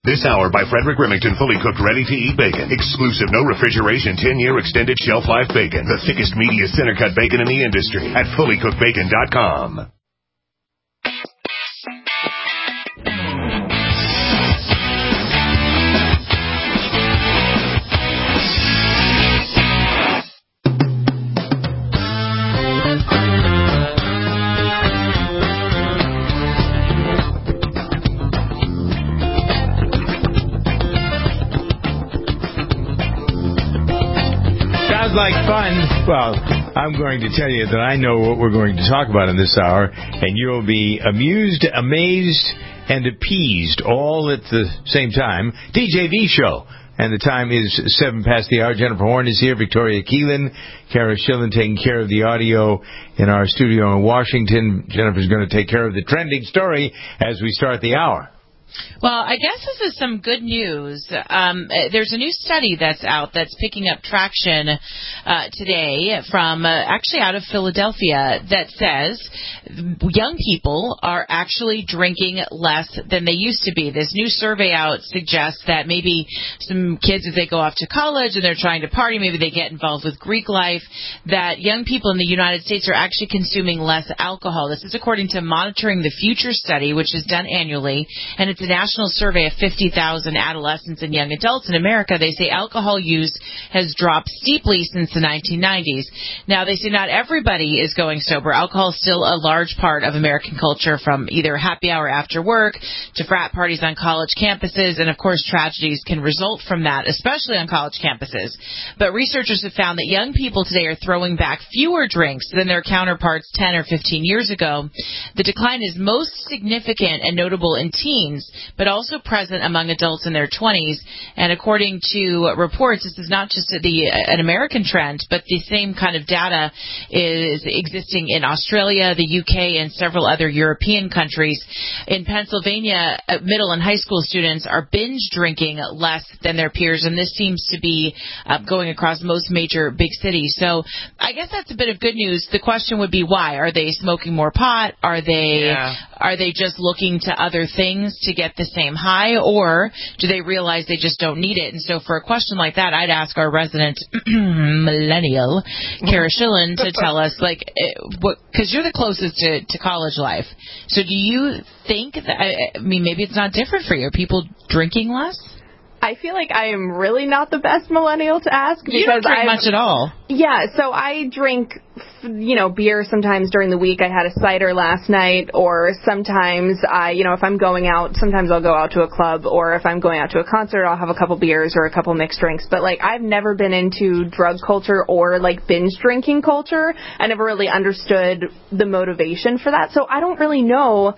This hour by Frederick Remington, fully cooked, ready-to-eat bacon. Exclusive, no refrigeration, 10-year extended shelf life bacon. The thickest, meatiest center-cut bacon in the industry at fullycookedbacon.com. Like fun. Well, I'm going to tell you that I know what we're going to talk about in this hour, and you'll be amused, amazed, and appeased all at the same time. DJV Show. And the time is 7 past the hour. Jennifer Horn is here. Victoria Keelan. Kara Schillen taking care of the audio in our studio in Washington. Jennifer's going to take care of the trending story as we start the hour. Well, I guess this is some good news. There's a new study that's out that's picking up traction today from actually out of Philadelphia that says young people are actually drinking less than they used to be. This new survey out suggests that maybe some kids, if they go off to college and they're trying to party, maybe they get involved with Greek life, that young people in the United States are actually consuming less alcohol. This is according to Monitoring the Future study, which is done annually, and it's a national survey of 50,000 adolescents and young adults in America. They say alcohol use has dropped steeply since the 1990s. Now, they say not everybody is going sober. Alcohol is still a large part of American culture, from either happy hour after work to frat parties on college campuses, and, of course, tragedies can result from that, especially on college campuses. But researchers have found that young people today are throwing back fewer drinks than their counterparts 10 or 15 years ago. The decline is most significant and notable in teens, but also present among adults in their 20s. And according to reports, this is not just an American trend, but the same kind of data is existing in Australia, the UK, and several other European countries. In Pennsylvania, middle and high school students are binge drinking less than their peers, and this seems to be going across most major big cities. So I guess that's a bit of good news. The question would be why? Are they smoking more pot? Are they just looking to other things to get the same high, or do they realize they just don't need it? And so for a question like that, I'd ask our resident millennial, Kara Schillen, to tell us, because you're the closest to college life. So do you think that, maybe it's not different for you. Are people drinking less? I feel like I am really not the best millennial to ask because you don't drink much at all. Yeah, so I drink, beer sometimes during the week. I had a cider last night, or sometimes if I'm going out, sometimes I'll go out to a club, or if I'm going out to a concert, I'll have a couple beers or a couple mixed drinks. But I've never been into drug culture or binge drinking culture. I never really understood the motivation for that. So I don't really know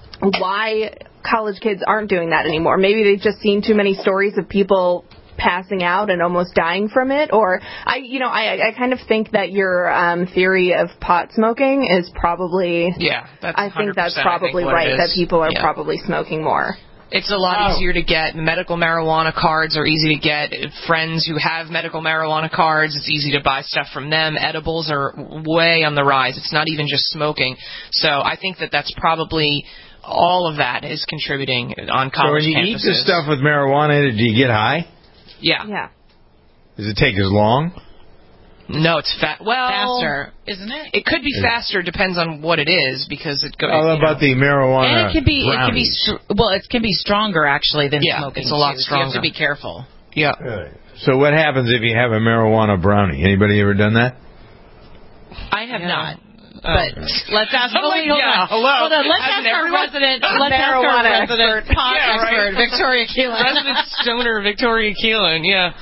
why college kids aren't doing that anymore. Maybe they've just seen too many stories of people passing out and almost dying from it. Or I kind of think that your theory of pot smoking is probably, I think that's probably right, that people are probably smoking more. It's a lot easier to get. Medical marijuana cards are easy to get. Friends who have medical marijuana cards, it's easy to buy stuff from them. Edibles are way on the rise. It's not even just smoking. So I think that's probably all of that is contributing on college campuses. So when you eat the stuff with marijuana in it, do you get high? Yeah. Yeah. Does it take as long? No, it's faster, isn't it? It could be faster. Depends on what it is, because it goes. All about the marijuana. And it can be stronger actually than smoking. It's a lot stronger. So you have to be careful. Yeah. So what happens if you have a marijuana brownie? Anybody ever done that? I have not. But let's ask. Hold on. Let's ask our resident pot expert, Victoria Keelan. Resident stoner, Victoria Keelan. Yeah.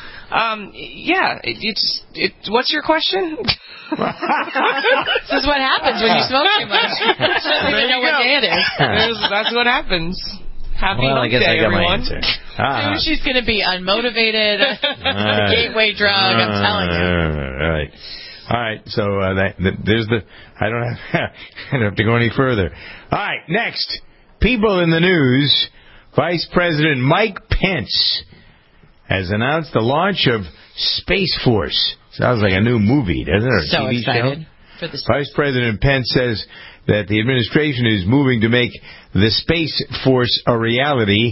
What's your question? This is what happens when you smoke too much. She doesn't even know what day it is. That's what happens. Happy I guess day, I got everyone. my answer. She's going to be unmotivated. Gateway drug. I'm telling you. All right, so there's I don't have to go any further. All right, next. People in the news. Vice President Mike Pence has announced the launch of Space Force. Sounds like a new movie, doesn't it? Or so TV excited show? For the Vice President Pence says that the administration is moving to make the Space Force a reality.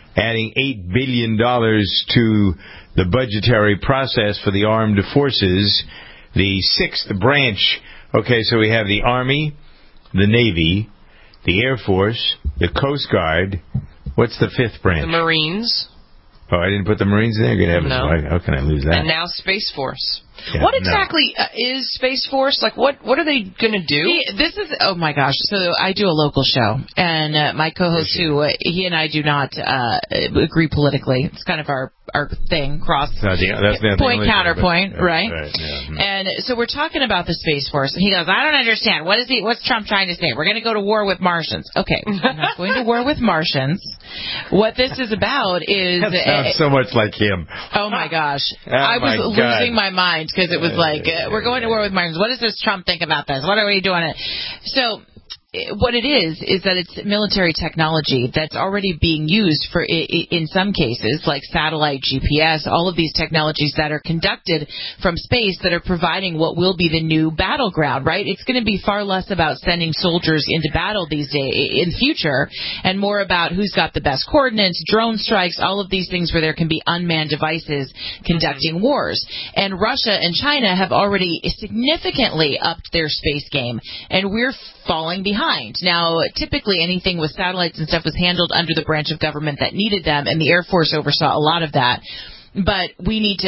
adding $8 billion to the budgetary process for the armed forces, the sixth branch. Okay, so we have the Army, the Navy, the Air Force, the Coast Guard. What's the fifth branch? The Marines. Oh, I didn't put the Marines in there? Good heavens. No. How can I lose that? And now Space Force. Yeah, what exactly is Space Force? Like, what are they going to do? See, this is, oh my gosh. So I do a local show, and my co-host, who he and I do not agree politically. It's kind of our thing, point, counterpoint, right? Yeah. And so we're talking about the Space Force, and he goes, I don't understand. What's Trump trying to say? We're going to go to war with Martians. Okay, we're not going to war with Martians. What this is about is... That sounds so much like him. Oh my gosh. Oh I was my losing God. my mind, because it was like, we're going to war with Martians. What does this Trump think about this? What are we doing? So what it is that it's military technology that's already being used for, in some cases, like satellite, GPS, all of these technologies that are conducted from space that are providing what will be the new battleground, right? It's going to be far less about sending soldiers into battle these days, in the future, and more about who's got the best coordinates, drone strikes, all of these things where there can be unmanned devices conducting wars. And Russia and China have already significantly upped their space game, and we're falling behind. Now, typically anything with satellites and stuff was handled under the branch of government that needed them, and the Air Force oversaw a lot of that. But we need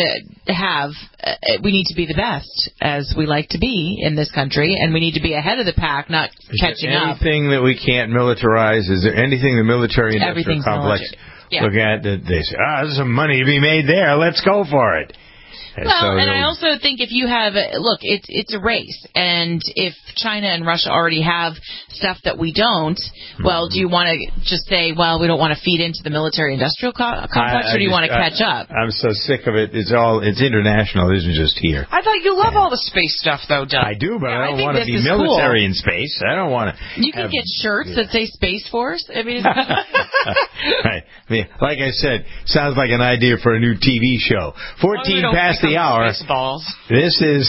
to be the best, as we like to be in this country, and we need to be ahead of the pack, not catching up. Anything that we can't militarize? Is there anything the military-industrial complex look at that they say, there's some money to be made there, let's go for it? Well, and I also think if you have, look, it's a race, and if China and Russia already have stuff that we don't, well, do you want to just say, well, we don't want to feed into the military-industrial complex, or do you want to catch up? I'm so sick of it. It's international. It isn't just here. I thought you love all the space stuff, though, Doug. I do, but I don't want to be military in space. I don't want to. You can get shirts that say Space Force. I mean, right. I mean, like I said, sounds like an idea for a new TV show. 14 past the hour. Baseballs. This is...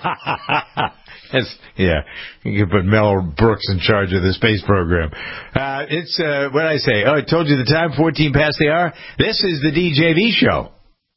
yeah, you can put Mel Brooks in charge of the space program. It's, what did I say? Oh, I told you the time, 14 past the hour. This is the DJV show.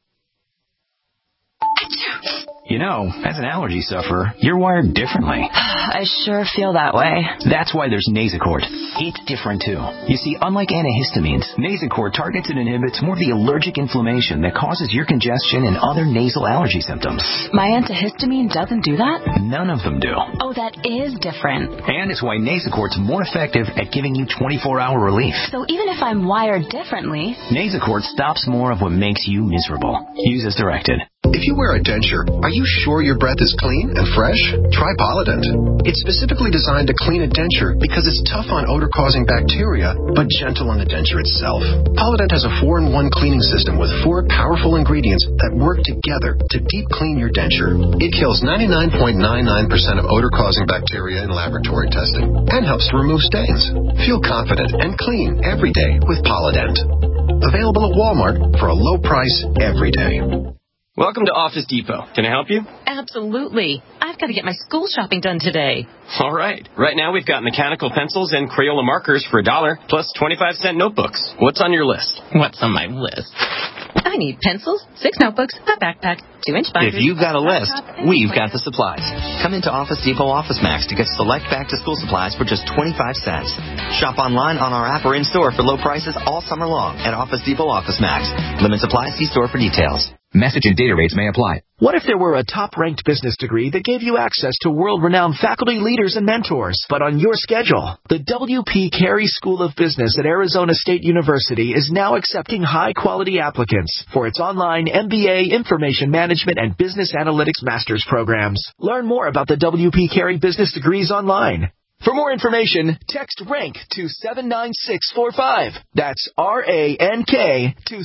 You know, as an allergy sufferer, you're wired differently. I sure feel that way. That's why there's Nasacort. It's different, too. You see, unlike antihistamines, Nasacort targets and inhibits more of the allergic inflammation that causes your congestion and other nasal allergy symptoms. My antihistamine doesn't do that? None of them do. Oh, that is different. And it's why Nasacort's more effective at giving you 24-hour relief. So even if I'm wired differently... Nasacort stops more of what makes you miserable. Use as directed. If you wear a denture, are you sure your breath is clean and fresh? Try Polident. It's specifically designed to clean a denture because it's tough on odor-causing bacteria, but gentle on the denture itself. Polident has a 4-in-1 cleaning system with 4 powerful ingredients that work together to deep clean your denture. It kills 99.99% of odor-causing bacteria in laboratory testing and helps to remove stains. Feel confident and clean every day with Polident. Available at Walmart for a low price every day. Welcome to Office Depot. Can I help you? Absolutely. I've got to get my school shopping done today. All right. Right now we've got mechanical pencils and Crayola markers for $1, plus 25-cent notebooks. What's on your list? What's on my list? I need pencils, 6 notebooks, a backpack, 2-inch binders. If you've got a list, we've got the supplies. Come into Office Depot Office Max to get select back-to-school supplies for just 25 cents. Shop online on our app or in-store for low prices all summer long at Office Depot Office Max. Limit supply, see store for details. Message and data rates may apply. What if there were a top-ranked business degree that gave you access to world-renowned faculty, leaders, and mentors, but on your schedule? The W.P. Carey School of Business at Arizona State University is now accepting high-quality applicants for its online MBA, Information Management, and Business Analytics Master's programs. Learn more about the W.P. Carey business degrees online. For more information, text RANK to 79645. That's RANK to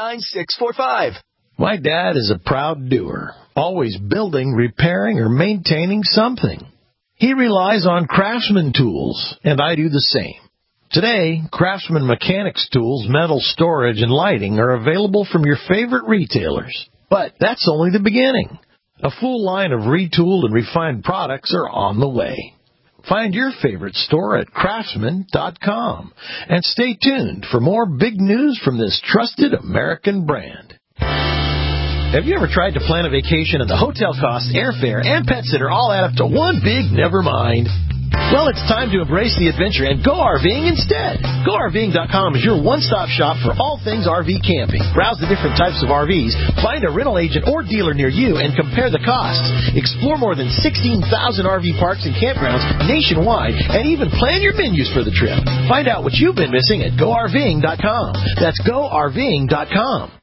79645. My dad is a proud doer, always building, repairing, or maintaining something. He relies on Craftsman tools, and I do the same. Today, Craftsman mechanics tools, metal storage, and lighting are available from your favorite retailers. But that's only the beginning. A full line of retooled and refined products are on the way. Find your favorite store at Craftsman.com. And stay tuned for more big news from this trusted American brand. Have you ever tried to plan a vacation and the hotel costs, airfare, and pet sitter all add up to one big never mind? Well, it's time to embrace the adventure and go RVing instead. GoRVing.com is your one-stop shop for all things RV camping. Browse the different types of RVs, find a rental agent or dealer near you, and compare the costs. Explore more than 16,000 RV parks and campgrounds nationwide, and even plan your menus for the trip. Find out what you've been missing at GoRVing.com. That's GoRVing.com.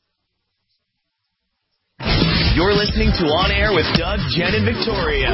You're listening to On Air with Doug, Jen, and Victoria.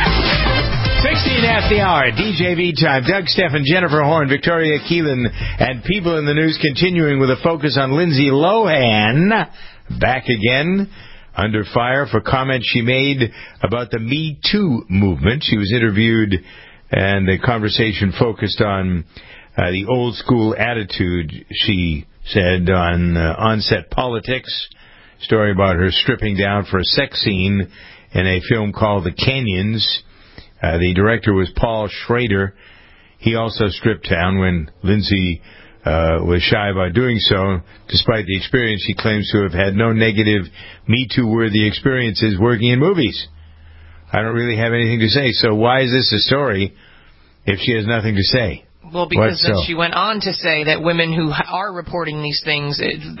16 after the hour, DJV time. Doug, Stephen, Jennifer Horn, Victoria Keelan, and people in the news continuing with a focus on Lindsay Lohan. Back again, under fire for comments she made about the Me Too movement. She was interviewed, and the conversation focused on the old school attitude, she said, on on-set politics. Story about her stripping down for a sex scene in a film called The Canyons. The director was Paul Schrader. He also stripped down when Lindsay was shy about doing so. Despite the experience, she claims to have had no negative Me Too-worthy experiences working in movies. I don't really have anything to say, so why is this a story if she has nothing to say? Well, because then she went on to say that women who are reporting these things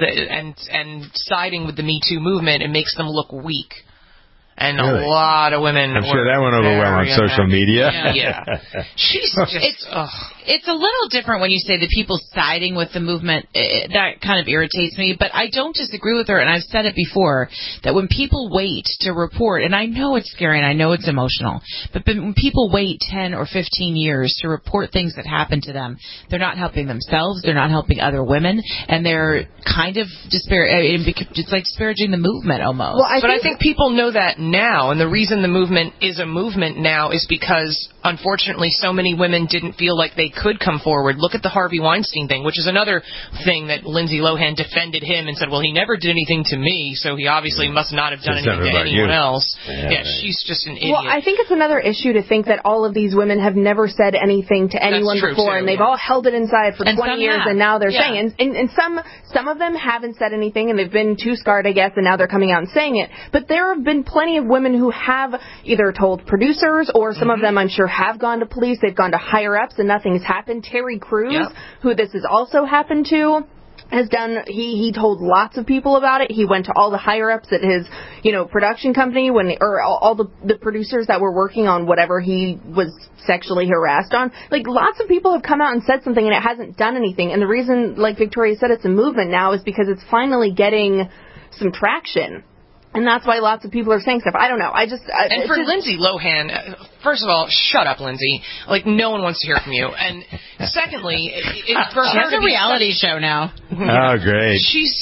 and siding with the Me Too movement, it makes them look weak. And really? A lot of women. I'm sure that went over well on social media. Yeah. She's just. It's a little different when you say the people siding with the movement. That kind of irritates me. But I don't disagree with her, and I've said it before, that when people wait to report, and I know it's scary and I know it's emotional, but when people wait 10 or 15 years to report things that happen to them, they're not helping themselves, they're not helping other women, and they're kind of it's like disparaging the movement almost. Well, I think people know that now, and the reason the movement is a movement now is because, unfortunately, so many women didn't feel like they could come forward. Look at the Harvey Weinstein thing, which is another thing that Lindsay Lohan defended him and said, well, he never did anything to me, so he obviously must not have done anything to anyone else. Yeah, she's just an idiot. Well, I think it's another issue to think that all of these women have never said anything to anyone before, and they've all held it inside for 20 years, and now they're saying, and some of them haven't said anything, and they've been too scarred, I guess, and now they're coming out and saying it. But there have been plenty of women who have either told producers, or some of them, I'm sure, have gone to police. They've gone to higher-ups, and nothing's happened. Terry Crews, who this has also happened to, has done, he told lots of people about it. He went to all the higher-ups at his, production company, or all the producers that were working on whatever he was sexually harassed on. Like, lots of people have come out and said something, and it hasn't done anything. And the reason, like Victoria said, it's a movement now is because it's finally getting some traction. And that's why lots of people are saying stuff. I don't know. And for Lindsay Lohan, first of all, shut up, Lindsay. Like, no one wants to hear from you. And secondly, for her to be a reality show now. Oh, great.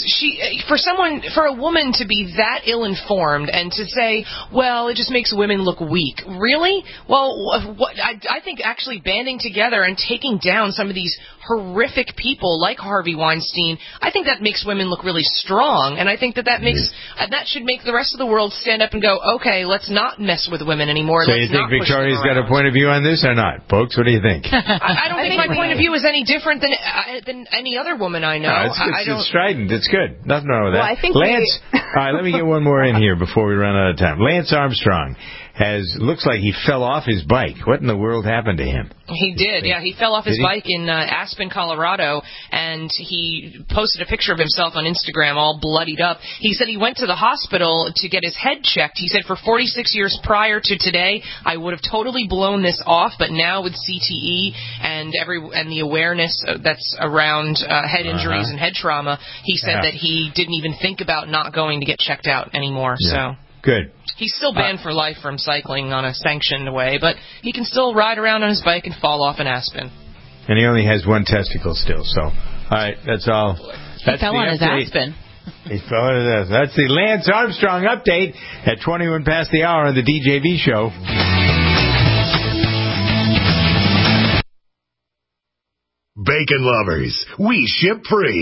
For a woman to be that ill-informed and to say, well, it just makes women look weak. Really? Well, I think actually banding together and taking down some of these horrific people like Harvey Weinstein, I think that makes women look really strong. And I think that should make the rest of the world stand up and go, okay, let's not mess with women anymore. So you think Victoria's got a point of view on this or not? Folks, what do you think? I don't think my point of view is any different than any other woman I know. No, it's strident. It's good. Nothing wrong with that. Well, I think Lance, all right, let me get one more in here before we run out of time. Lance Armstrong looks like he fell off his bike. What in the world happened to him? He did, yeah. He fell off his bike in Aspen, Colorado, and he posted a picture of himself on Instagram all bloodied up. He said he went to the hospital to get his head checked. He said, for 46 years prior to today, I would have totally blown this off, but now with CTE and the awareness that's around head injuries and head trauma, he said that he didn't even think about not going to get checked out anymore. Yeah. So good. He's still banned for life from cycling on a sanctioned way, but he can still ride around on his bike and fall off in Aspen. And he only has one testicle still, so. All right, that's all. He fell on his Aspen. He fell on his Aspen. That's the Lance Armstrong update at 21 past the hour on the DJV show. Bacon lovers, we ship free.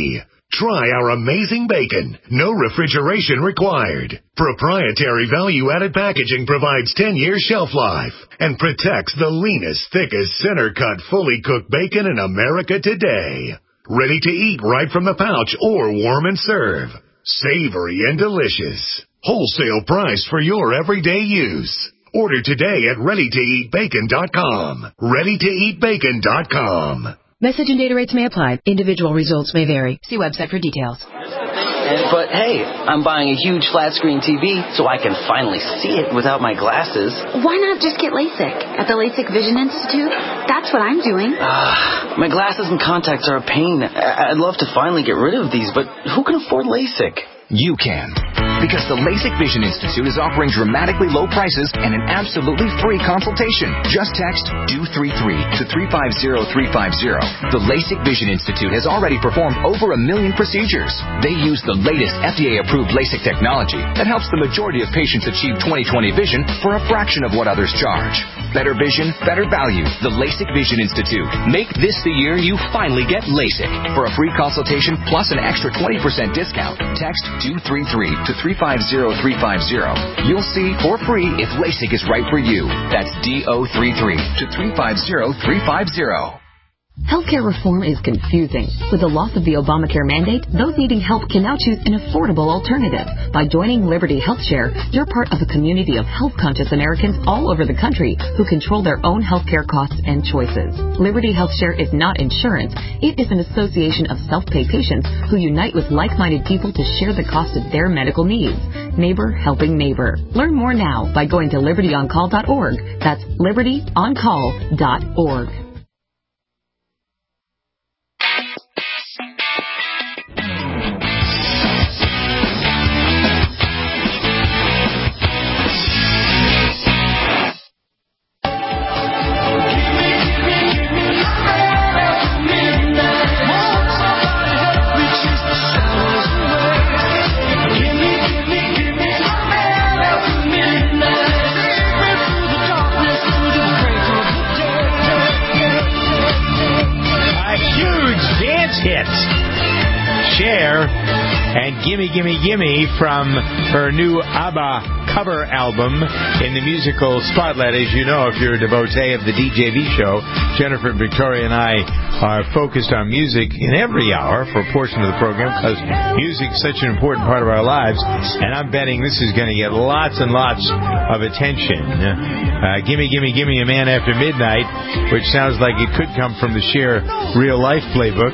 Try our amazing bacon. No refrigeration required. Proprietary value-added packaging provides 10-year shelf life and protects the leanest, thickest, center-cut, fully cooked bacon in America today. Ready to eat right from the pouch or warm and serve. Savory and delicious. Wholesale price for your everyday use. Order today at ReadyToEatBacon.com. ReadyToEatBacon.com. Message and data rates may apply. Individual results may vary. See website for details. But hey, I'm buying a huge flat screen TV so I can finally see it without my glasses. Why not just get LASIK at the LASIK Vision Institute? That's what I'm doing. My glasses and contacts are a pain. I'd love to finally get rid of these, but who can afford LASIK? You can. Because the LASIK Vision Institute is offering dramatically low prices and an absolutely free consultation. Just text DO33 to 350350. The LASIK Vision Institute has already performed over 1 million procedures. They use the latest FDA-approved LASIK technology that helps the majority of patients achieve 20/20 vision for a fraction of what others charge. Better vision, better value. The LASIK Vision Institute. Make this the year you finally get LASIK. For a free consultation plus an extra 20% discount, text DO33 to 350350. You'll see for free if LASIK is right for you. That's DO33 to 350350. Healthcare reform is confusing. With the loss of the Obamacare mandate, those needing help can now choose an affordable alternative. By joining Liberty HealthShare, you're part of a community of health-conscious Americans all over the country who control their own healthcare costs and choices. Liberty HealthShare is not insurance. It is an association of self-pay patients who unite with like-minded people to share the cost of their medical needs. Neighbor helping neighbor. Learn more now by going to libertyoncall.org. That's libertyoncall.org. Cher and Gimme Gimme Gimme from her new ABBA cover album in the musical Spotlight. As you know, if you're a devotee of the DJV show, Jennifer, Victoria, and I are focused on music in every hour for a portion of the program because music's such an important part of our lives, and I'm betting this is going to get lots and lots of attention. Gimme Gimme Gimme A Man After Midnight, which sounds like it could come from the Cher real-life playbook.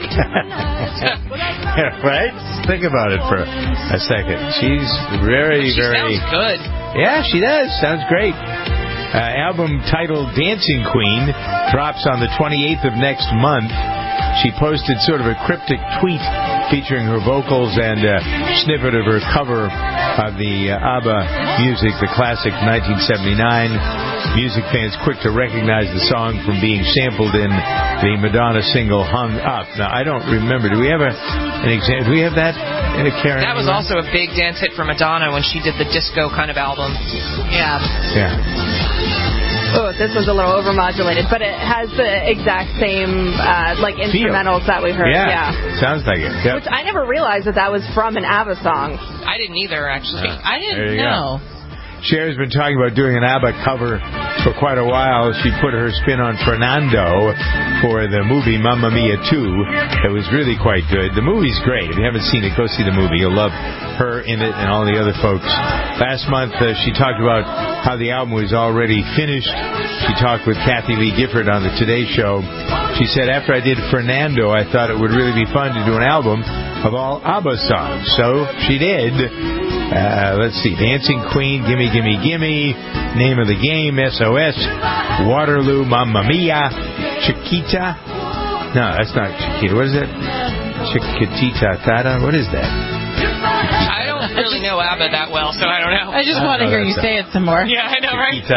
Right? Think about it for a second. She's very, she very... sounds good. Yeah, she does. Sounds great. Album titled Dancing Queen drops on the 28th of next month. She posted sort of a cryptic tweet featuring her vocals and a snippet of her cover of the ABBA music, the classic 1979. Music fans quick to recognize the song from being sampled in the Madonna single Hung Up. Now, I don't remember. Do we have an example? Do we have that, Karen? That was also a big dance hit for Madonna when she did the disco kind of album. Yeah. Yeah. Oh, this was a little overmodulated, but it has the exact same like instrumentals that we heard. Yeah. Sounds like it. Yep. Which I never realized that was from an ABBA song. I didn't either, actually. I didn't know. Cher's been talking about doing an ABBA cover for quite a while. She put her spin on Fernando for the movie Mamma Mia 2. It was really quite good. The movie's great. If you haven't seen it, go see the movie. You'll love her in it and all the other folks. Last month, she talked about how the album was already finished. She talked with Kathy Lee Gifford on the Today Show. She said, after I did Fernando, I thought it would really be fun to do an album of all ABBA songs. So she did. Let's see. Dancing Queen, Gimme Gimme Gimme, Name of the Game, SOS, Waterloo, Mamma Mia, Chiquita. No, that's not Chiquita. What is it? Chiquitita Tata? What is that? I don't really know ABBA that well, so I don't know. I just want to hear you say it some more. Yeah, I know, right?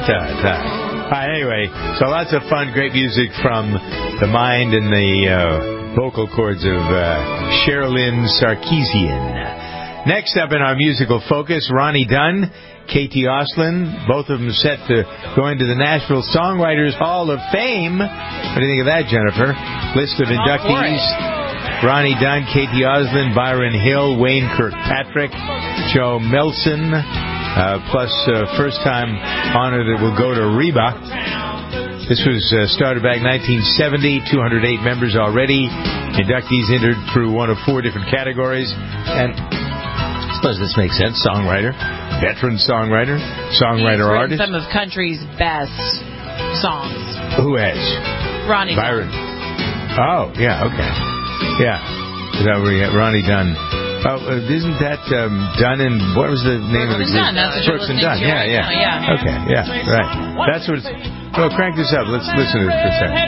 Anyway, so lots of fun, great music from the mind and the vocal cords of Sherilyn Sarkeesian. Next up in our musical focus, Ronnie Dunn, Katie Oslin, both of them set to go into the Nashville Songwriters Hall of Fame. What do you think of that, Jennifer? List of inductees. Ronnie Dunn, Katie Oslin, Byron Hill, Wayne Kirkpatrick, Joe Melson, plus first-time honor that will go to Reba. This was started back in 1970, 208 members already. Inductees entered through one of 4 different categories. And I suppose this makes sense. Songwriter, veteran songwriter, songwriter artist. Some of country's best songs. Who has? Ronnie Byron. Dunn. Oh, yeah, okay. Yeah. Is that where you have Ronnie Dunn? Oh, isn't that Dunn and what was the name of the group? Brooks and Dunn. Yeah, yeah. Yeah. Okay, yeah, right. That's what it's... Well, crank this up. Let's listen to this for a second.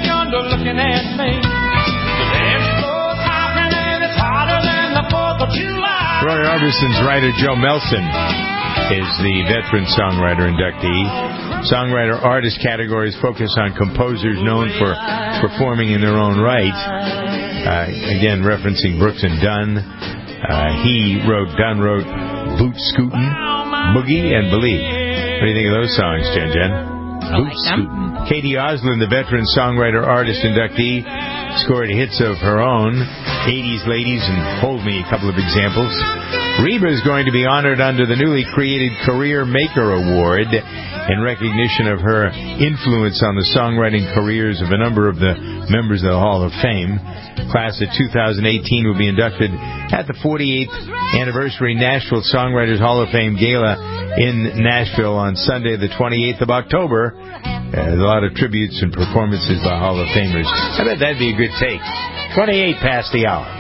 Roy Orbison's writer Joe Melson is the veteran songwriter inductee. Songwriter-artist categories focus on composers known for performing in their own right. Again, referencing Brooks and Dunn. Dunn wrote Boot Scootin', Boogie, and Believe. What do you think of those songs, Jen Jen? Boot Scootin'. Katie Oslin, the veteran songwriter-artist inductee, scored hits of her own, 80s Ladies, and Hold Me, a couple of examples. Reba is going to be honored under the newly created Career Maker Award in recognition of her influence on the songwriting careers of a number of the members of the Hall of Fame. Class of 2018 will be inducted at the 48th Anniversary Nashville Songwriters Hall of Fame Gala in Nashville on Sunday, the 28th of October. There's a lot of tributes and performances by Hall of Famers. I bet that'd be a good take. 28 past the hour.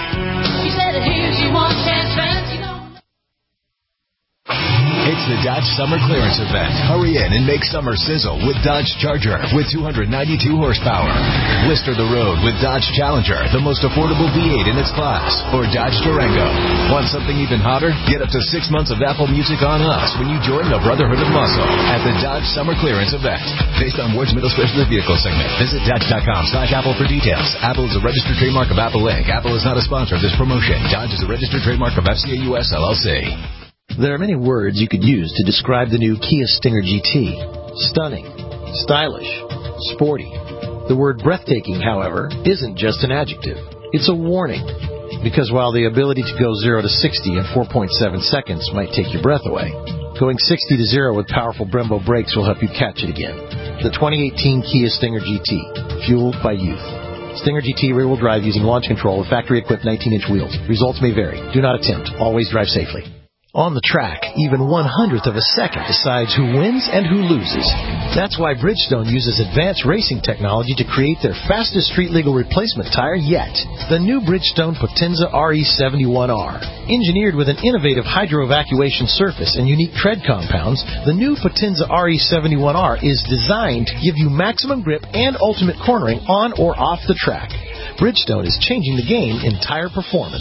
It's the Dodge Summer Clearance Event. Hurry in and make summer sizzle with Dodge Charger with 292 horsepower. Blister the road with Dodge Challenger, the most affordable V8 in its class. Or Dodge Durango. Want something even hotter? Get up to 6 months of Apple Music on us when you join the Brotherhood of Muscle at the Dodge Summer Clearance Event. Based on Ward's middle specialist vehicle segment. Visit Dodge.com/Apple for details. Apple is a registered trademark of Apple Inc. Apple is not a sponsor of this promotion. Dodge is a registered trademark of FCA US LLC. There are many words you could use to describe the new Kia Stinger GT. Stunning, stylish, sporty. The word breathtaking, however, isn't just an adjective. It's a warning. Because while the ability to go 0 to 60 in 4.7 seconds might take your breath away, going 60 to 0 with powerful Brembo brakes will help you catch it again. The 2018 Kia Stinger GT, fueled by youth. Stinger GT rear-wheel drive using launch control with factory-equipped 19-inch wheels. Results may vary. Do not attempt. Always drive safely. On the track, even 1/100th of a second decides who wins and who loses. That's why Bridgestone uses advanced racing technology to create their fastest street-legal replacement tire yet, the new Bridgestone Potenza RE71R. Engineered with an innovative hydro-evacuation surface and unique tread compounds, the new Potenza RE71R is designed to give you maximum grip and ultimate cornering on or off the track. Bridgestone is changing the game in tire performance.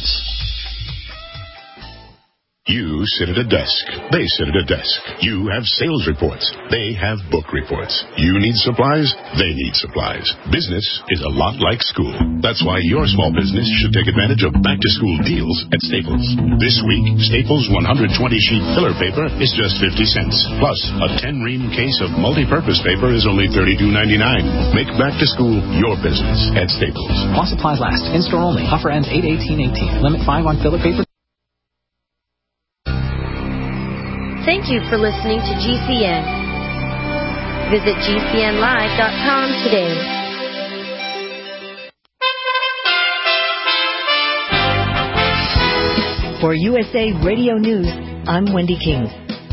You sit at a desk. They sit at a desk. You have sales reports. They have book reports. You need supplies. They need supplies. Business is a lot like school. That's why your small business should take advantage of back-to-school deals at Staples. This week, Staples 120-sheet filler paper is just 50 cents. Plus, a 10-ream case of multi-purpose paper is only $32.99. Make back-to-school your business at Staples. While supplies last. In-store only. Offer ends 8/18/18. Limit 5 on filler paper. Thank you for listening to GCN. Visit GCNlive.com today. For USA Radio News, I'm Wendy King.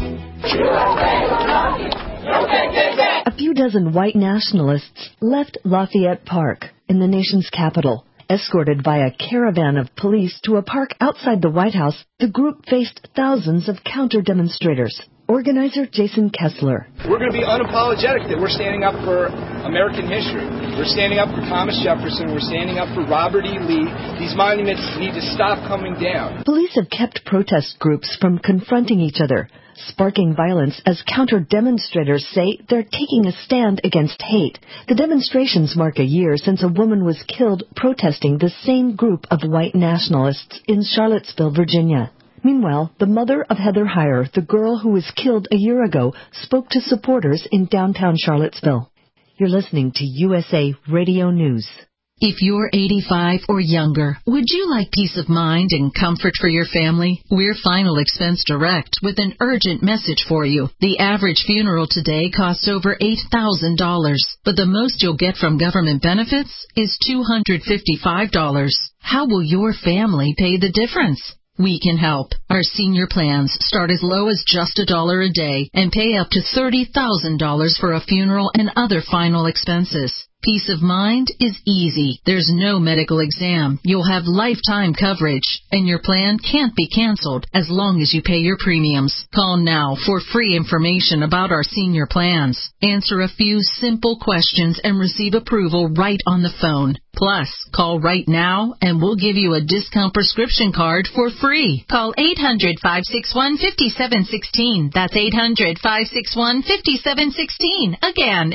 A few dozen white nationalists left Lafayette Park in the nation's capital. Escorted by a caravan of police to a park outside the White House, the group faced thousands of counter-demonstrators. Organizer Jason Kessler. We're going to be unapologetic that we're standing up for American history. We're standing up for Thomas Jefferson. We're standing up for Robert E. Lee. These monuments need to stop coming down. Police have kept protest groups from confronting each other, sparking violence as counter-demonstrators say they're taking a stand against hate. The demonstrations mark a year since a woman was killed protesting the same group of white nationalists in Charlottesville, Virginia. Meanwhile, the mother of Heather Heyer, the girl who was killed a year ago, spoke to supporters in downtown Charlottesville. You're listening to USA Radio News. If you're 85 or younger, would you like peace of mind and comfort for your family? We're Final Expense Direct with an urgent message for you. The average funeral today costs over $8,000, but the most you'll get from government benefits is $255. How will your family pay the difference? We can help. Our senior plans start as low as just $1 a day and pay up to $30,000 for a funeral and other final expenses. Peace of mind is easy. There's no medical exam. You'll have lifetime coverage, and your plan can't be canceled as long as you pay your premiums. Call now for free information about our senior plans. Answer a few simple questions and receive approval right on the phone. Plus, call right now and we'll give you a discount prescription card for free. Call 800-561-5716. That's 800-561-5716. Again,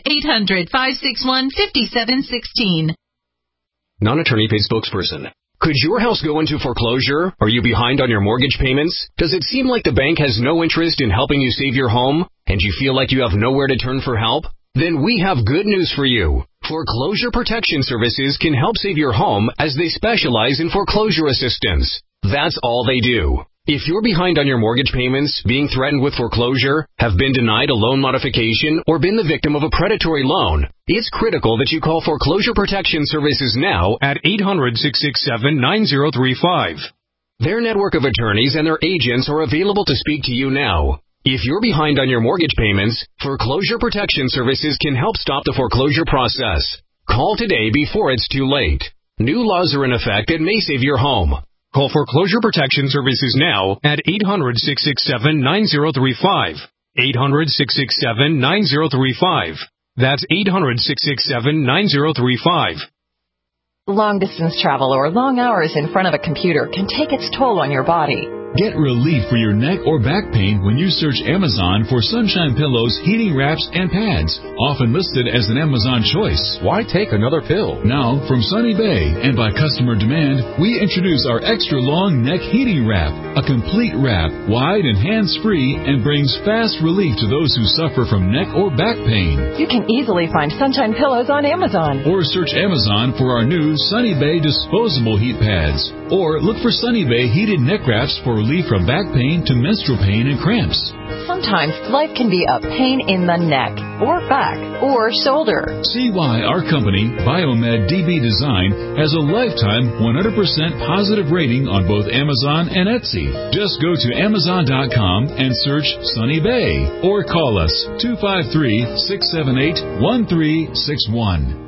800-561-5716. Non-attorney paid spokesperson. Could your house go into foreclosure? Are you behind on your mortgage payments? Does it seem like the bank has no interest in helping you save your home? And you feel like you have nowhere to turn for help? Then we have good news for you. Foreclosure Protection Services can help save your home as they specialize in foreclosure assistance. That's all they do. If you're behind on your mortgage payments, being threatened with foreclosure, have been denied a loan modification, or been the victim of a predatory loan, it's critical that you call Foreclosure Protection Services now at 800-667-9035. Their network of attorneys and their agents are available to speak to you now. If you're behind on your mortgage payments, Foreclosure Protection Services can help stop the foreclosure process. Call today before it's too late. New laws are in effect that may save your home. Call Foreclosure Protection Services now at 800-667-9035. 800-667-9035. That's 800-667-9035. Long-distance travel or long hours in front of a computer can take its toll on your body. Get relief for your neck or back pain when you search Amazon for Sunshine Pillows, heating wraps, and pads, often listed as an Amazon choice. Why take another pill? Now, from Sunny Bay and by customer demand, we introduce our extra long neck heating wrap, a complete wrap, wide and hands-free, and brings fast relief to those who suffer from neck or back pain. You can easily find Sunshine Pillows on Amazon. Or search Amazon for our new Sunny Bay disposable heat pads. Or look for Sunny Bay heated neck wraps for relief from back pain to menstrual pain and cramps. Sometimes life can be a pain in the neck, or back, or shoulder. See why our company, Biomed DB Design, has a lifetime 100% positive rating on both Amazon and Etsy. Just go to Amazon.com and search Sunny Bay, or call us 253-678-1361.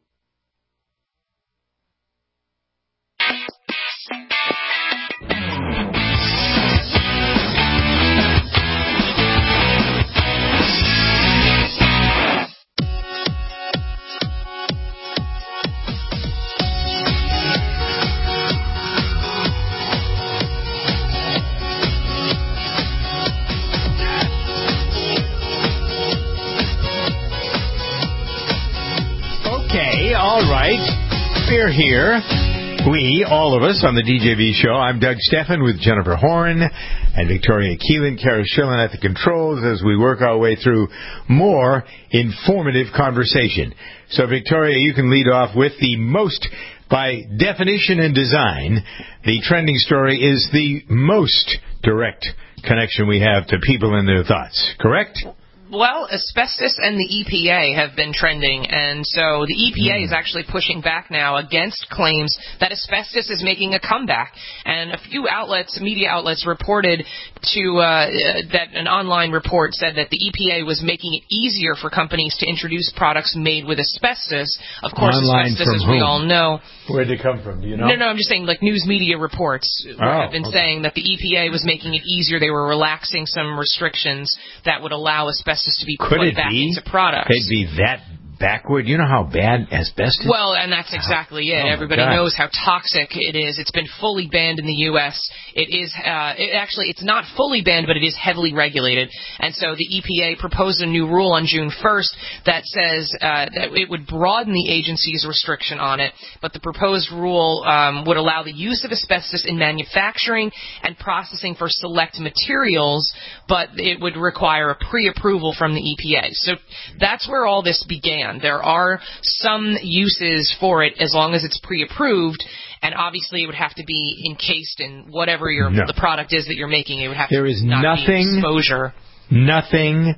We're here. We, all of us, on the DJB show. I'm Doug Steffen with Jennifer Horn and Victoria Keelan, Kara Schillen at the controls as we work our way through more informative conversation. So, Victoria, you can lead off with the most, by definition and design, the trending story is the most direct connection we have to people and their thoughts, correct? Well, asbestos and the EPA have been trending, and so the EPA is actually pushing back now against claims that asbestos is making a comeback. And a few outlets, media outlets, reported that an online report said that the EPA was making it easier for companies to introduce products made with asbestos. Of course, online asbestos, as we all know. Where'd it come from? Do you know? No, I'm just saying, like, news media reports have been saying that the EPA was making it easier. They were relaxing some restrictions that would allow asbestos to be put back into products. They'd be that backward. You know how bad asbestos? Well, and that's exactly it. Everybody knows how toxic it is. It's been fully banned in the U.S. It is it's not fully banned, but it is heavily regulated. And so the EPA proposed a new rule on June 1st that says that it would broaden the agency's restriction on it, but the proposed rule would allow the use of asbestos in manufacturing and processing for select materials, but it would require a pre-approval from the EPA. So that's where all this began. ban. There are some uses for it as long as it's pre-approved. And obviously, it would have to be encased in whatever the product is that you're making. It would have there to is not nothing, be exposure. Nothing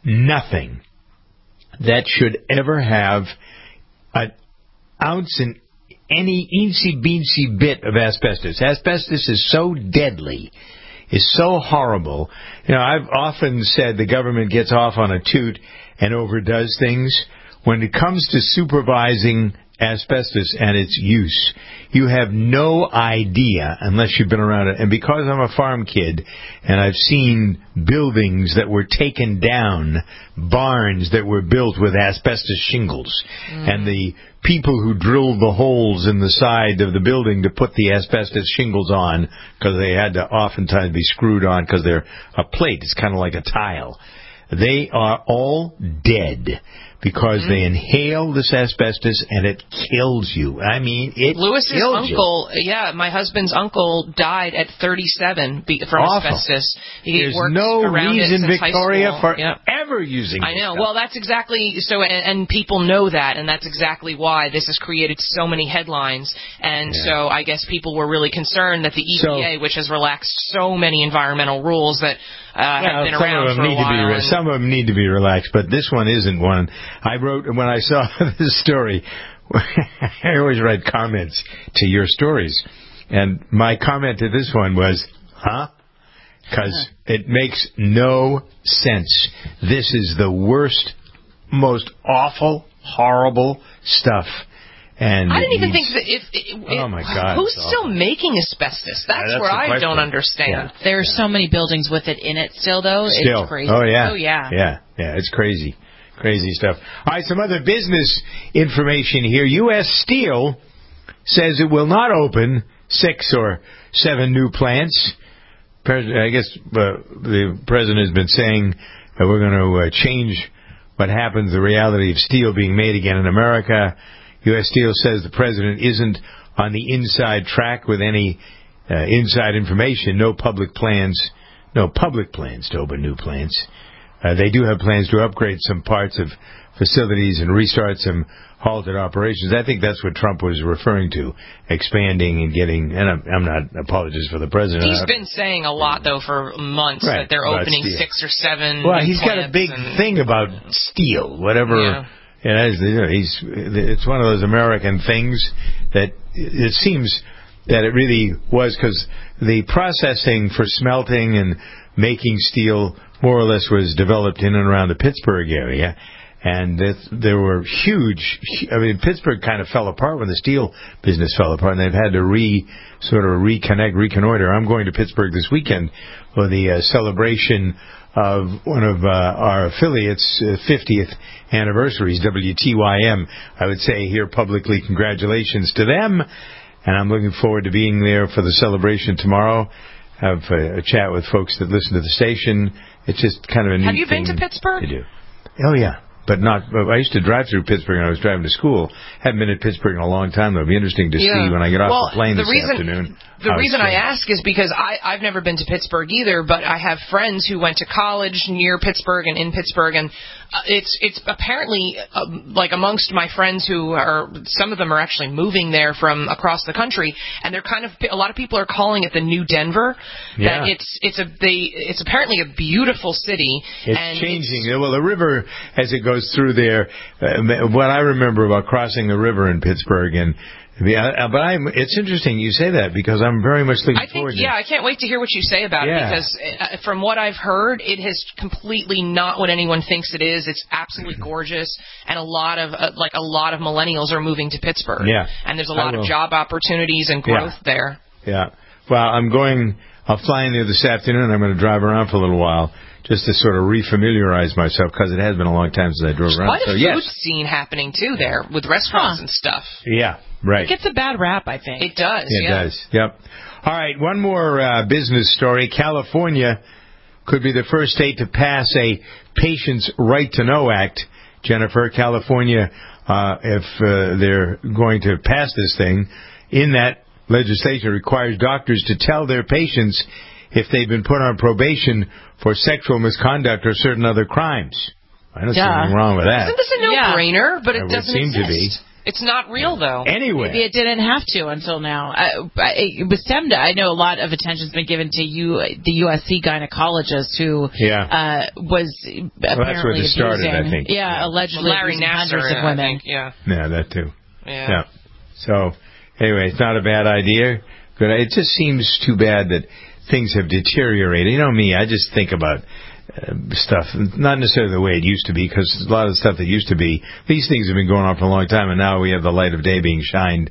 that should ever have an ounce in any eensy-beensy bit of asbestos. Asbestos is so deadly, is so horrible. You know, I've often said the government gets off on a toot and overdoes things. When it comes to supervising asbestos and its use, you have no idea unless you've been around it. And because I'm a farm kid and I've seen buildings that were taken down, barns that were built with asbestos shingles, and the people who drilled the holes in the side of the building to put the asbestos shingles on, because they had to oftentimes be screwed on because they're a plate, it's kind of like a tile, they are all dead. Because they inhale this asbestos and it kills you. I mean, it Lewis's kills uncle, my husband's uncle died at 37 from asbestos. There's worked no around reason, it since Victoria, high for school. ever using I know. Stuff. Well, that's exactly so, and people know that, and that's exactly why this has created so many headlines. And so I guess people were really concerned that the EPA, which has relaxed so many environmental ruals that have been around for a while. Some of them need to be relaxed, but this one isn't one. I wrote, when I saw this story, I always write comments to your stories, and my comment to this one was, because it makes no sense. This is the worst, most awful, horrible stuff. And I didn't even think that oh my God! Who's still making asbestos? That's where I don't understand. There are so many buildings with it in it still, though. It's crazy. Oh yeah. Yeah, it's crazy. Crazy stuff. All right, some other business information here. U.S. Steel says it will not open 6 or 7 new plants. I guess the president has been saying that we're going to change what happens, the reality of steel being made again in America. U.S. Steel says the president isn't on the inside track with any inside information. No public plans to open new plants. They do have plans to upgrade some parts of facilities and restart some halted operations. I think that's what Trump was referring to, expanding and getting, and I'm not an apologist for the president. He's been saying a lot, though, for months that they're opening steel. 6 or 7 Well, he's got a big thing about steel, whatever. Yeah. It's one of those American things that it seems that it really was, because the processing for smelting and making steel more or less was developed in and around the Pittsburgh area. And there were huge, Pittsburgh kind of fell apart when the steel business fell apart, and they've had to reconnoiter. I'm going to Pittsburgh this weekend for the celebration of one of our affiliates' 50th anniversaries, WTYM. I would say here publicly, congratulations to them. And I'm looking forward to being there for the celebration tomorrow. Have a chat with folks that listen to the station. It's just kind of a neat thing. Have you been to Pittsburgh? I do. Oh, yeah. But I used to drive through Pittsburgh when I was driving to school. Haven't been in Pittsburgh in a long time, though. It'll be interesting to see when I get off the plane this afternoon. The reason I ask is because I've never been to Pittsburgh either, but I have friends who went to college near Pittsburgh and in Pittsburgh, and it's apparently like amongst my friends who are, some of them are actually moving there from across the country, and they're a lot of people are calling it the new Denver. Yeah. That it's apparently a beautiful city. It's changing. Well, the river, as it goes through there, what I remember about crossing the river in Pittsburgh, and it's interesting you say that, because I'm very much looking forward to it. Yeah, I can't wait to hear what you say about it, because from what I've heard, it is completely not what anyone thinks it is. It's absolutely gorgeous, and a lot of millennials are moving to Pittsburgh. Yeah. And there's a lot of job opportunities and growth there. Yeah. Well, I'll fly in there this afternoon, and I'm going to drive around for a little while, just to sort of refamiliarize myself, because it has been a long time since I drove around. Quite a food scene happening, too, there, with restaurants and stuff. Yeah, right. It gets a bad rap, I think. It does, It does, yep. All right, one more business story. California could be the first state to pass a Patients' Right to Know Act. Jennifer, California, if they're going to pass this thing, in that legislation requires doctors to tell their patients if they've been put on probation for sexual misconduct or certain other crimes. I don't see anything wrong with that. Isn't this a no-brainer? But it doesn't seem exist. to be. It's not real, though. Anyway. Maybe it didn't have to until now. With SEMDA, I know a lot of attention's been given to the USC gynecologist who was apparently that's where it started, abusing, I think. Allegedly Larry abusing Nassar, hundreds of women. I think, yeah, that too. Yeah. So, anyway, it's not a bad idea. Good. It just seems too bad that things have deteriorated. You know me, I just think about stuff, not necessarily the way it used to be, because a lot of the stuff that used to be, these things have been going on for a long time, and now we have the light of day being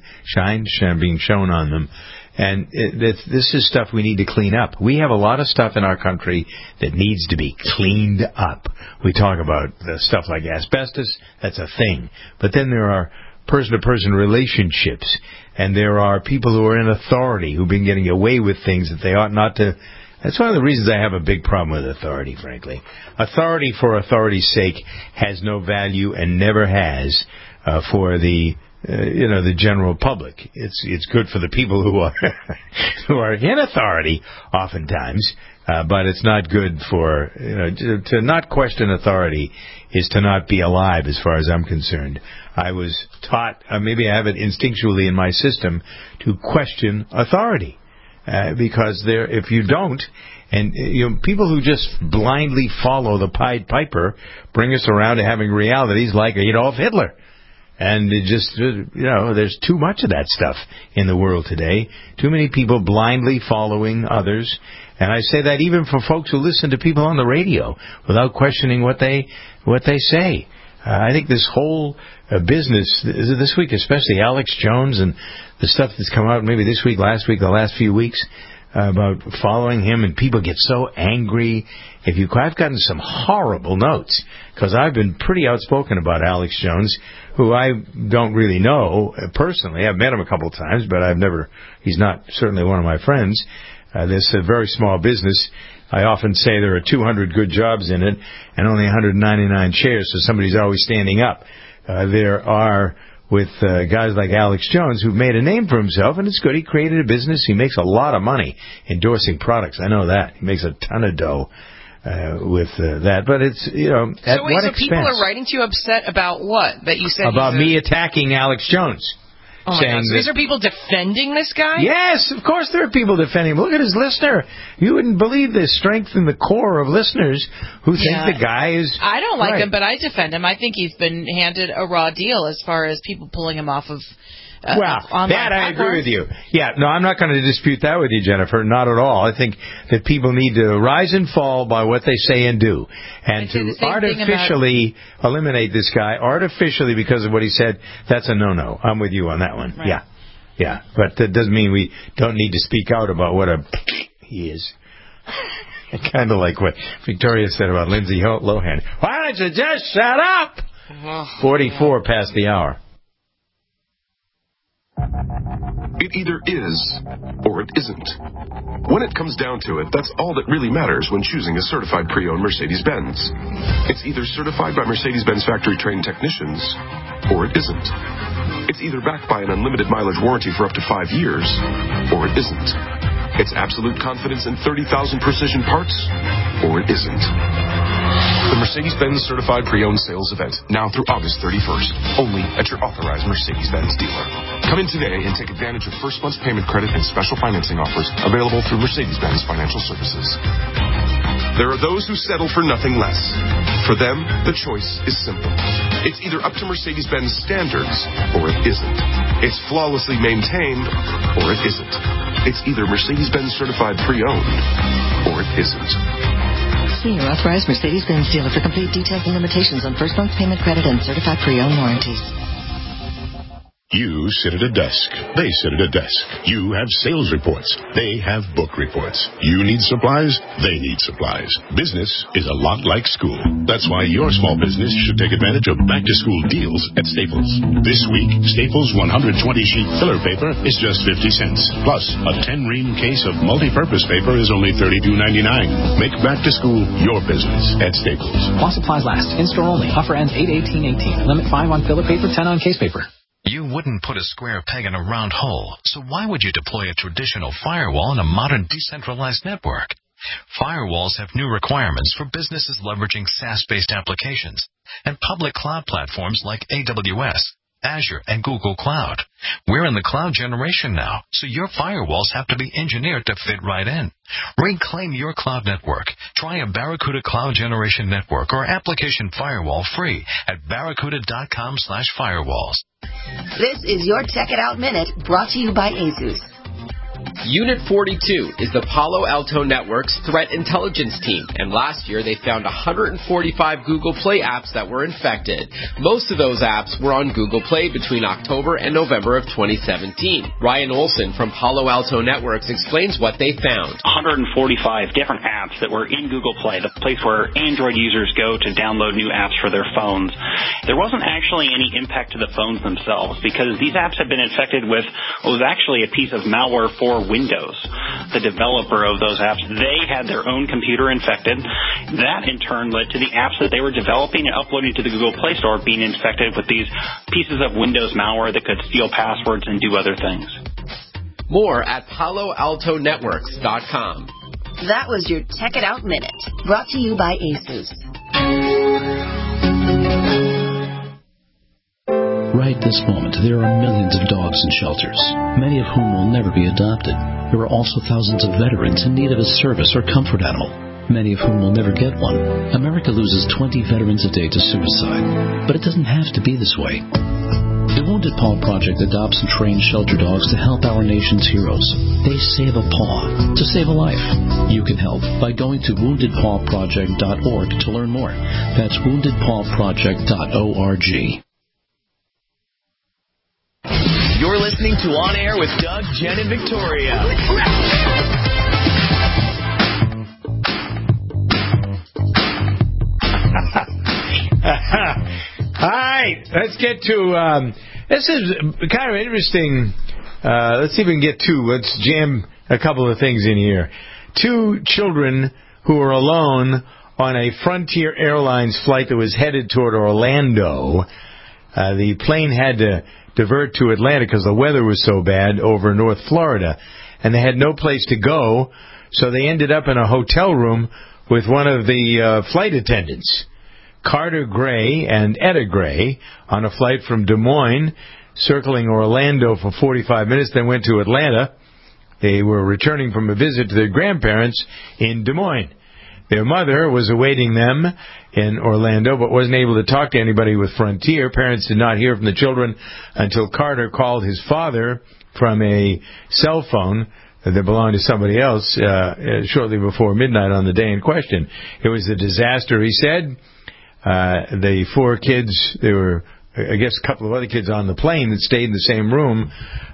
being shown on them. And this is stuff we need to clean up. We have a lot of stuff in our country that needs to be cleaned up. We talk about the stuff like asbestos, that's a thing. But then there are person-to-person relationships, and there are people who are in authority who've been getting away with things that they ought not to. That's one of the reasons I have a big problem with authority, frankly. Authority for authority's sake has no value and never has for the general public. It's good for the people who are in authority oftentimes, but it's not good for to not question authority is to not be alive as far as I'm concerned. I was taught, maybe I have it instinctually in my system, to question authority. Because if you don't, and people who just blindly follow the Pied Piper bring us around to having realities like Adolf Hitler. And it just, there's too much of that stuff in the world today. Too many people blindly following others. And I say that even for folks who listen to people on the radio without questioning what they say. I think this whole business, this week especially, Alex Jones and the stuff that's come out maybe this week, last week, the last few weeks, about following him, and people get so angry. I've gotten some horrible notes, because I've been pretty outspoken about Alex Jones, who I don't really know personally. I've met him a couple of times, but he's not certainly one of my friends. This is a very small business. I often say there are 200 good jobs in it and only 199 chairs, so somebody's always standing up. There are, with guys like Alex Jones, who've made a name for himself, and it's good. He created a business. He makes a lot of money endorsing products. I know that. He makes a ton of dough with that. But it's, at what expense? So people are writing to you upset about what? That you said about me attacking Alex Jones. Oh my God. So these are people defending this guy? Yes, of course there are people defending him. Look at his listener. You wouldn't believe the strength in the core of listeners who think the guy is... I don't like him, but I defend him. I think he's been handed a raw deal as far as people pulling him off of... that I agree with you. Yeah, no, I'm not going to dispute that with you, Jennifer. Not at all. I think that people need to rise and fall by what they say and do. And to artificially eliminate this guy, artificially because of what he said, that's a no-no. I'm with you on that one. Right. Yeah. But that doesn't mean we don't need to speak out about what he is. Kind of like what Victoria said about Lindsay Lohan. Why don't you just shut up? 44 past the hour. It either is or it isn't. When it comes down to it, that's all that really matters when choosing a certified pre-owned Mercedes-Benz. It's either certified by Mercedes-Benz factory-trained technicians or it isn't. It's either backed by an unlimited mileage warranty for up to 5 years or it isn't. It's absolute confidence in 30,000 precision parts or it isn't. The Mercedes-Benz Certified Pre-Owned Sales Event, now through August 31st, only at your authorized Mercedes-Benz dealer. Come in today and take advantage of first month's payment credit and special financing offers available through Mercedes-Benz Financial Services. There are those who settle for nothing less. For them, the choice is simple. It's either up to Mercedes-Benz standards or it isn't. It's flawlessly maintained or it isn't. It's either Mercedes-Benz Certified Pre-Owned or it isn't. See your authorized Mercedes-Benz dealer for complete details and limitations on first month's payment credit and certified pre-owned warranties. You sit at a desk. They sit at a desk. You have sales reports. They have book reports. You need supplies. They need supplies. Business is a lot like school. That's why your small business should take advantage of back-to-school deals at Staples. This week, Staples 120-sheet filler paper is just 50 cents. Plus, a 10-ream case of multi-purpose paper is only $32.99. Make back-to-school your business at Staples. While supplies last. In-store only. Offer ends 8/18/18. Limit 5 on filler paper, 10 on case paper. You wouldn't put a square peg in a round hole, so why would you deploy a traditional firewall in a modern decentralized network? Firewalls have new requirements for businesses leveraging SaaS-based applications and public cloud platforms like AWS, Azure, and Google Cloud. We're in the cloud generation now, so your firewalls have to be engineered to fit right in. Reclaim your cloud network. Try a Barracuda Cloud Generation Network or application firewall free at barracuda.com/firewalls. This is your Check It Out Minute, brought to you by ASUS. Unit 42 is the Palo Alto Network's threat intelligence team, and last year they found 145 Google Play apps that were infected. Most of those apps were on Google Play between October and November of 2017. Ryan Olson from Palo Alto Networks explains what they found. 145 different apps that were in Google Play, the place where Android users go to download new apps for their phones. There wasn't actually any impact to the phones themselves because these apps had been infected with what was actually a piece of malware for Windows. The developer of those apps, they had their own computer infected. That, in turn, led to the apps that they were developing and uploading to the Google Play Store being infected with these pieces of Windows malware that could steal passwords and do other things. More at PaloAltoNetworks.com. That was your Check It Out Minute, brought to you by ASUS. Right this moment, there are millions of dogs in shelters, many of whom will never be adopted. There are also thousands of veterans in need of a service or comfort animal, many of whom will never get one. America loses 20 veterans a day to suicide, but it doesn't have to be this way. The Wounded Paw Project adopts and trains shelter dogs to help our nation's heroes. They save a paw to save a life. You can help by going to woundedpawproject.org to learn more. That's woundedpawproject.org. You're listening to On Air with Doug, Jen, and Victoria. All right, let's get to, this is kind of interesting. Let's see if we can get two. Let's jam a couple of things in here. Two children who are alone on a Frontier Airlines flight that was headed toward Orlando. The plane had to divert to Atlanta because the weather was so bad over North Florida, and they had no place to go, so they ended up in a hotel room with one of the flight attendants, Carter Gray and Etta Gray, on a flight from Des Moines, circling Orlando for 45 minutes, then went to Atlanta. They were returning from a visit to their grandparents in Des Moines. Their mother was awaiting them in Orlando, but wasn't able to talk to anybody with Frontier. Parents did not hear from the children until Carter called his father from a cell phone that belonged to somebody else shortly before midnight on the day in question. It was a disaster, he said. The four kids, there were, I guess, a couple of other kids on the plane that stayed in the same room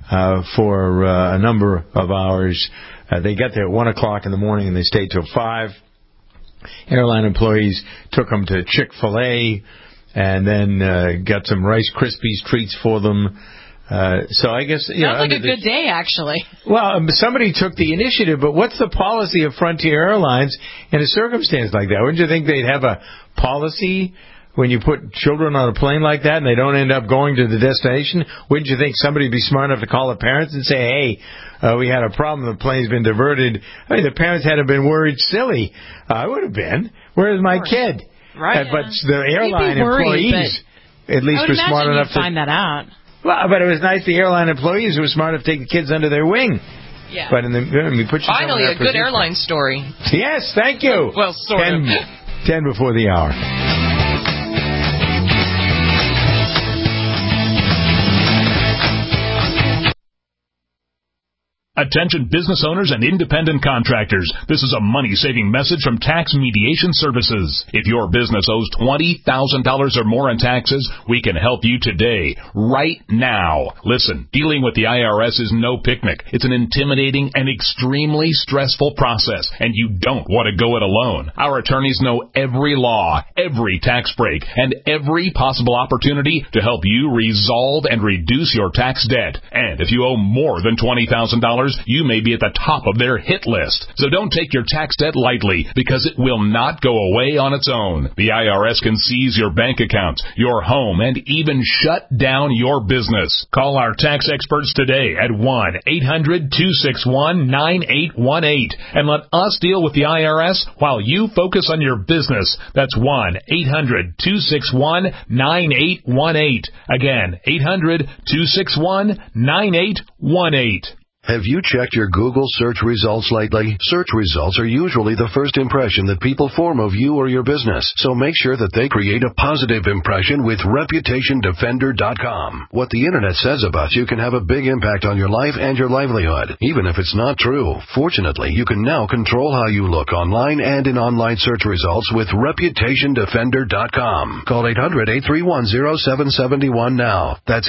for a number of hours. They got there at 1 o'clock in the morning and they stayed till 5. Airline employees took them to Chick-fil-A and then got some Rice Krispies treats for them. So I guess... Sounds like a good day, actually. Well, somebody took the initiative, but what's the policy of Frontier Airlines in a circumstance like that? Wouldn't you think they'd have a policy when you put children on a plane like that and they don't end up going to the destination? Wouldn't you think somebody would be smart enough to call the parents and say, hey, we had a problem, the plane's been diverted? I mean, the parents had to have been worried silly. I would have been. Where's my kid? Right. But the airline employees, at least, were smart enough to find that out. Well, but it was nice the airline employees were smart enough to take the kids under their wing. Yeah. But put finally, a good airline story. Yes, thank you. Well, sort of. 10 before the hour. Attention business owners and independent contractors. This is a money-saving message from Tax Mediation Services. If your business owes $20,000 or more in taxes, we can help you today, right now. Listen, dealing with the IRS is no picnic. It's an intimidating and extremely stressful process, and you don't want to go it alone. Our attorneys know every law, every tax break, and every possible opportunity to help you resolve and reduce your tax debt. And if you owe more than $20,000, you may be at the top of their hit list. So don't take your tax debt lightly, because it will not go away on its own. The IRS can seize your bank account, your home, and even shut down your business. Call our tax experts today at 1-800-261-9818 and let us deal with the IRS while you focus on your business. That's 1-800-261-9818. Again, 800-261-9818. Have you checked your Google search results lately? Search results are usually the first impression that people form of you or your business, so make sure that they create a positive impression with ReputationDefender.com. What the Internet says about you can have a big impact on your life and your livelihood, even if it's not true. Fortunately, you can now control how you look online and in online search results with ReputationDefender.com. Call 800-831-0771 now. That's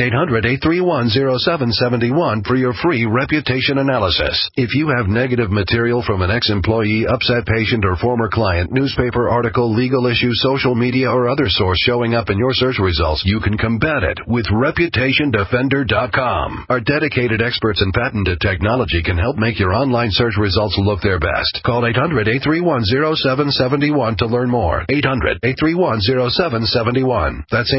800-831-0771 for your free reputation analysis. If you have negative material from an ex-employee, upset patient, or former client, newspaper article, legal issue, social media, or other source showing up in your search results, you can combat it with ReputationDefender.com. Our dedicated experts in patented technology can help make your online search results look their best. Call 800-831-0771 to learn more. 800-831-0771. That's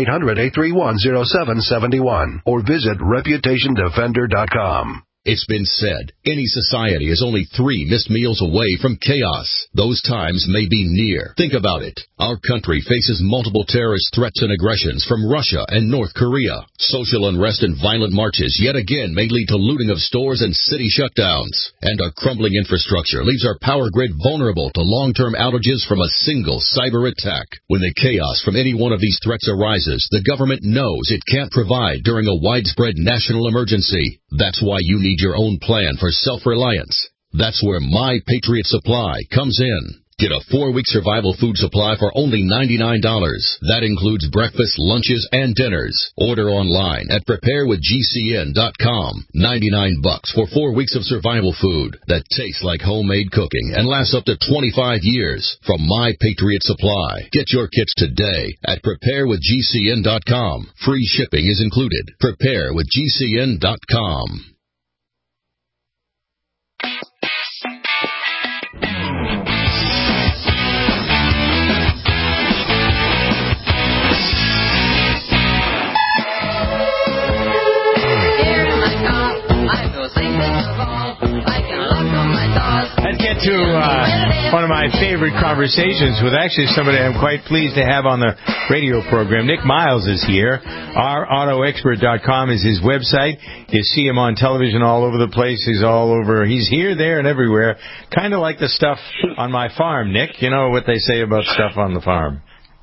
800-831-0771. Or visit ReputationDefender.com. It's been said, any society is only 3 missed meals away from chaos. Those times may be near. Think about it. Our country faces multiple terrorist threats and aggressions from Russia and North Korea. Social unrest and violent marches yet again may lead to looting of stores and city shutdowns. And our crumbling infrastructure leaves our power grid vulnerable to long-term outages from a single cyber attack. When the chaos from any one of these threats arises, the government knows it can't provide during a widespread national emergency. That's why you need your own plan for self-reliance. That's where My Patriot Supply comes in. Get a 4-week survival food supply for only $99. That includes breakfast, lunches, and dinners. Order online at preparewithgcn.com. $99 for 4 weeks of survival food that tastes like homemade cooking and lasts up to 25 years from My Patriot Supply. Get your kits today at preparewithgcn.com. Free shipping is included. Preparewithgcn.com. Let's get to one of my favorite conversations with actually somebody I'm quite pleased to have on the radio program. Nick Miles is here. OurAutoExpert.com is his website. You see him on television all over the place. He's all over. He's here, there, and everywhere. Kind of like the stuff on my farm, Nick. You know what they say about stuff on the farm.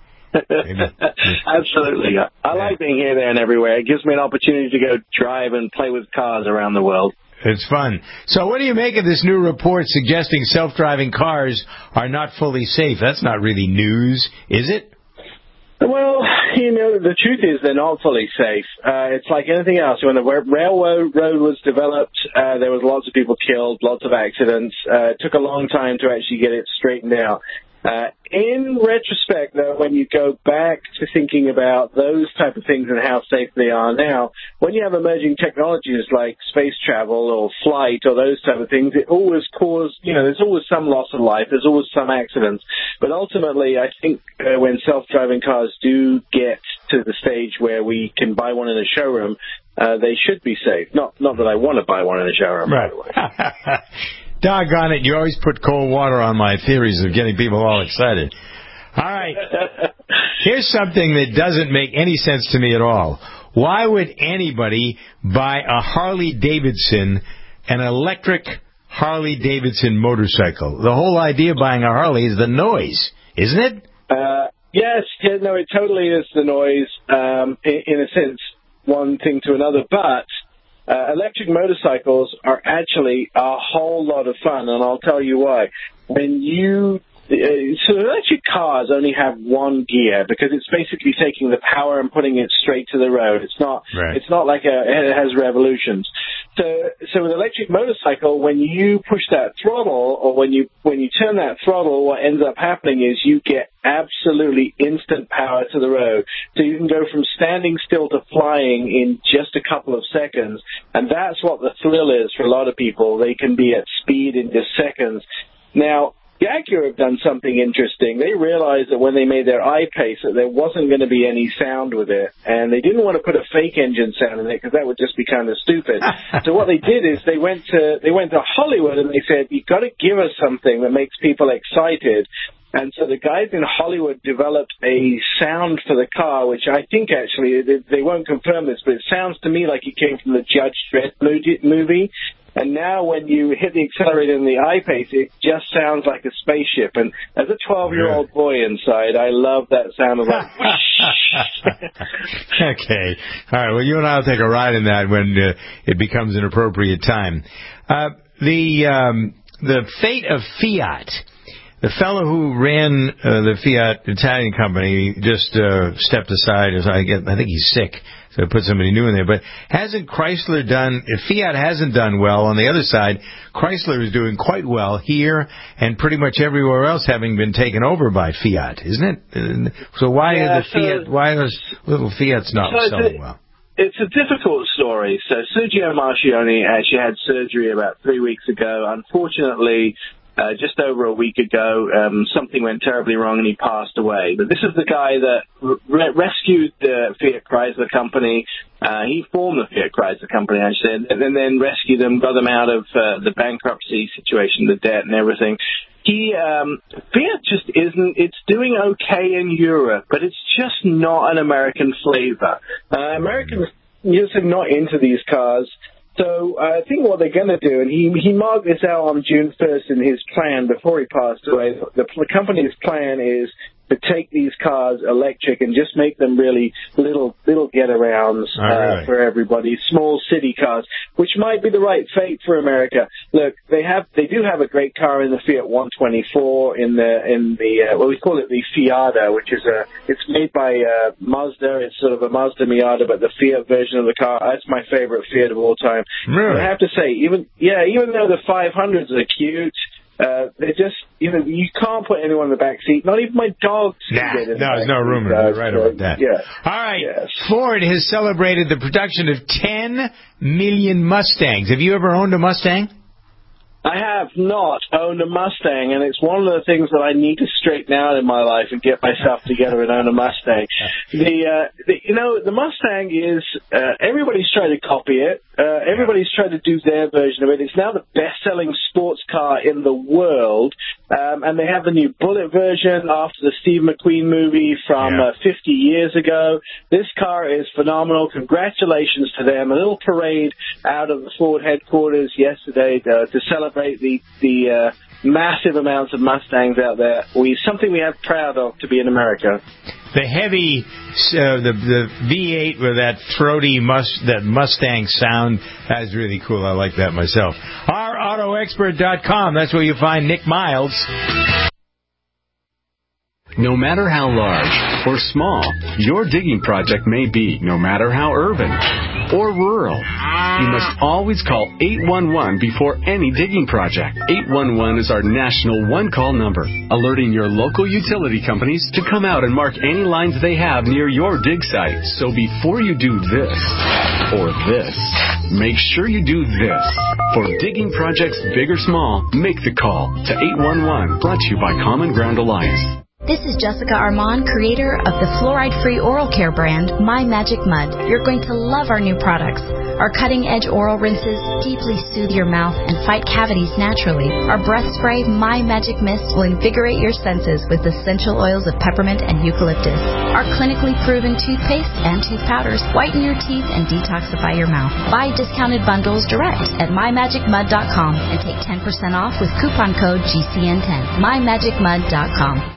Absolutely. I like being here, there, and everywhere. It gives me an opportunity to go drive and play with cars around the world. It's fun. So what do you make of this new report suggesting self-driving cars are not fully safe? That's not really news, is it? Well, you know, the truth is they're not fully safe. It's like anything else. When the railroad was developed, there was lots of people killed, lots of accidents. It took a long time to actually get it straightened out. In retrospect, though, when you go back to thinking about those type of things and how safe they are now, when you have emerging technologies like space travel or flight or those type of things, it always causes, there's always some loss of life, there's always some accidents. But ultimately, I think when self-driving cars do get to the stage where we can buy one in a showroom, they should be safe. Not that I want to buy one in a showroom, right. By the way. Doggone it, you always put cold water on my theories of getting people all excited. All right. Here's something that doesn't make any sense to me at all. Why would anybody buy a Harley-Davidson, an electric Harley-Davidson motorcycle? The whole idea of buying a Harley is the noise, isn't it? Yes, no, it totally is the noise, in a sense, one thing to another, but electric motorcycles are actually a whole lot of fun, and I'll tell you why. So electric cars only have one gear because it's basically taking the power and putting it straight to the road. It's not like it has revolutions. So with electric motorcycle, when you push that throttle or when you turn that throttle, what ends up happening is you get absolutely instant power to the road. So you can go from standing still to flying in just a couple of seconds, and that's what the thrill is for a lot of people. They can be at speed in just seconds. Now, Jaguar have done something interesting. They realized that when they made their I-Pace that there wasn't going to be any sound with it, and they didn't want to put a fake engine sound in it because that would just be kind of stupid. So what they did is they went to Hollywood and they said, you've got to give us something that makes people excited. And so the guys in Hollywood developed a sound for the car, which I think actually, they won't confirm this, but it sounds to me like it came from the Judge Dredd movie. And now when you hit the accelerator in the I-Pace, it just sounds like a spaceship. And as a 12-year-old boy inside, I love that sound of like... Okay. All right. Well, you and I will take a ride in that when it becomes an appropriate time. The fate of Fiat. The fellow who ran the Fiat Italian company just stepped aside. I think he's sick, so I put somebody new in there. But hasn't Chrysler done? If Fiat hasn't done well on the other side, Chrysler is doing quite well here and pretty much everywhere else, having been taken over by Fiat, isn't it? So why are those little Fiats not selling well? It's a difficult story. So Sergio Marchionne actually had surgery about 3 weeks ago. Unfortunately, just over a week ago, something went terribly wrong and he passed away. But this is the guy that rescued the Fiat Chrysler company. He formed the Fiat Chrysler company, actually, and then rescued them, got them out of the bankruptcy situation, the debt and everything. Fiat just isn't, it's doing okay in Europe, but it's just not an American flavor. Americans just are not into these cars. So I think what they're going to do, and he marked this out on June 1st in his plan before he passed away, the company's plan is to take these cars electric and just make them really little get-arounds for everybody, small city cars, which might be the right fate for America. Look, they do have a great car in the Fiat 124 in the well, we call it the Fiada, which is it's made by Mazda. It's sort of a Mazda Miata, but the Fiat version of the car. That's my favorite Fiat of all time. Really? I have to say, even though the 500s are cute, they're just, you can't put anyone in the back seat. Not even my dogs can get in. There's no room. You're right about that. Yeah. All right. Yes. Ford has celebrated the production of 10 million Mustangs. Have you ever owned a Mustang? I have not owned a Mustang, and it's one of the things that I need to straighten out in my life and get myself together and own a Mustang. The Mustang is, everybody's trying to copy it. Everybody's trying to do their version of it. It's now the best-selling sports car in the world, and they have the new Bullet version after the Steve McQueen movie from 50 years ago. This car is phenomenal. Congratulations to them. A little parade out of the Ford headquarters yesterday to celebrate the massive amounts of Mustangs out there. Something we have proud of to be in America. The heavy, the V8 with that throaty that Mustang sound, that's really cool. I like that myself. OurAutoExpert.com. That's where you find Nick Miles. No matter how large or small your digging project may be, no matter how urban or rural, you must always call 811 before any digging project. 811 is our national one-call number, alerting your local utility companies to come out and mark any lines they have near your dig site. So before you do this or this, make sure you do this. For digging projects big or small, make the call to 811, brought to you by Common Ground Alliance. This is Jessica Armand, creator of the fluoride-free oral care brand, My Magic Mud. You're going to love our new products. Our cutting-edge oral rinses deeply soothe your mouth and fight cavities naturally. Our breath spray, My Magic Mist, will invigorate your senses with essential oils of peppermint and eucalyptus. Our clinically proven toothpaste and tooth powders whiten your teeth and detoxify your mouth. Buy discounted bundles direct at MyMagicMud.com and take 10% off with coupon code GCN10. MyMagicMud.com.